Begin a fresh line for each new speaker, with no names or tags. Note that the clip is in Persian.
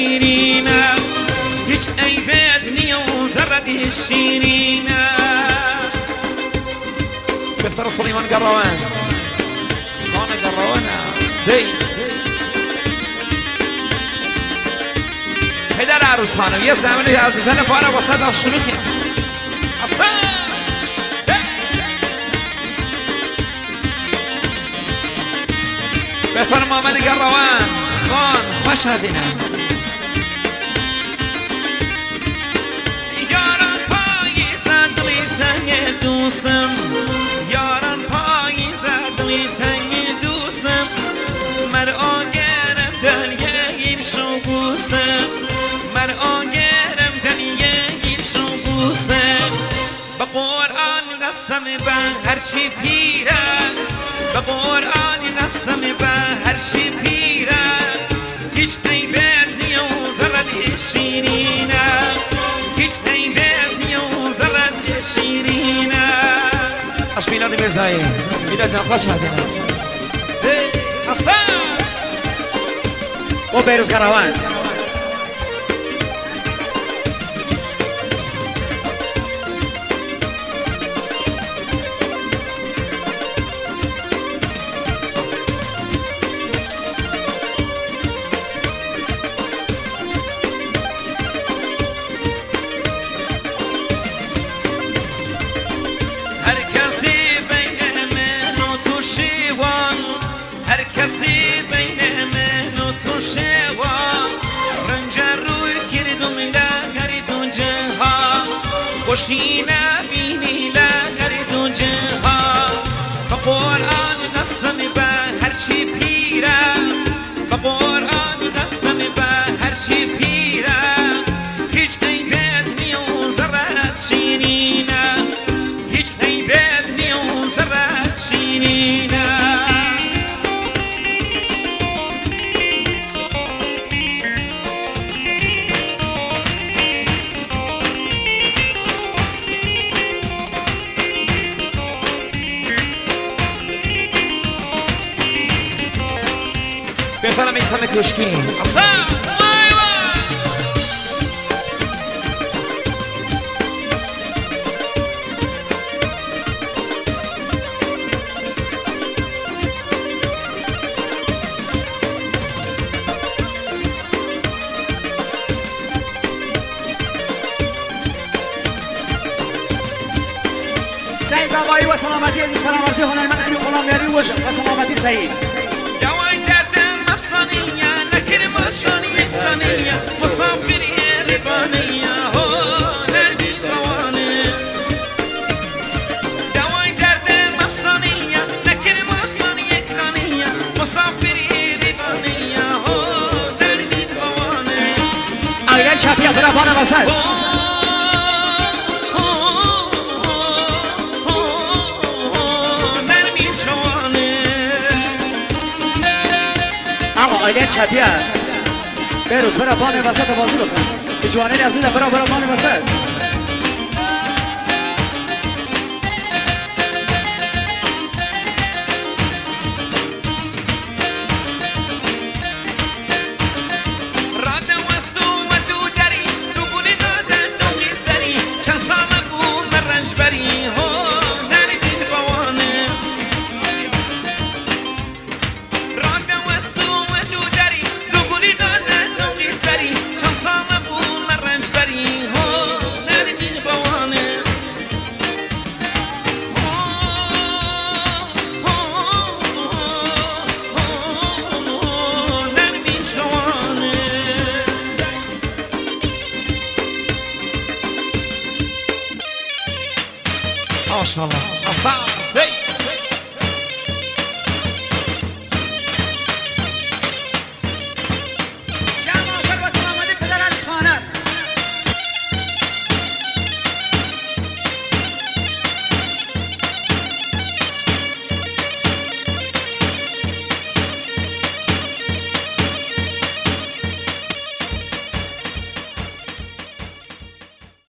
شیرینه هیچ عیبت نیه و ذره شیرینه بفتر سلیمان قروان خان قروانه دی پدر عروس خانم یه زمینی عزیزان پاره واسه دار شروع کنم اصلا بفر مامن قروان خان خوش هدینه یاران پاییزه دلی تنگ دوستم یاران پاییزه دلی تنگ دوستم مرا گرم دلیه شو بوسم مرا گرم دلیه شو بوسم با قرآن قسم به هرچی پیره با قرآن قسم به هرچی پیره هیچ عیبت نیه و ذره شیرینه هیچ عیبت نیه و ذره شیرینه اش میلاد مرزایی میلاد جان خوش هدینه حسن و بیروز قروان کسی بین من و تو شوا رنج روی کردم لگری دو جهان خوشی نبینی لگری دو جهان با قرآن قسم به هرچی پیره با قرآن قسم به هرچی پیره هیچ عیبت نیه و ذرت شیرینه هیچ عیبت نیه و ذرت شیرینه بهترم ایسان کشکی اصلا
سعید بابایی و سلامتی عزیز فرامرزی هنرمند امین غلامیاری و سلامتی سعید
مفصانية نكر ماشانية تانية مصابرية ربانية هو نرمي قواني دواي درد مفصانية نكر ماشانية تانية مصابرية ربانية هو نرمي قواني
آیل شفیه برافانه وسط آیل شفیه بروز برا بانه وسط بازی بکن که جوانه عزیزه برا بانه وسط
راده وستو و دو دری دو گولی داده دو قیسری چند ساله بود من رنج بری ها نرمید بوانه راده وستو و دو دری دو گولی داده دو قیسری چند ساله بود من رنج بری ها نرمید بوانه نرمید جوانه ما شاء الله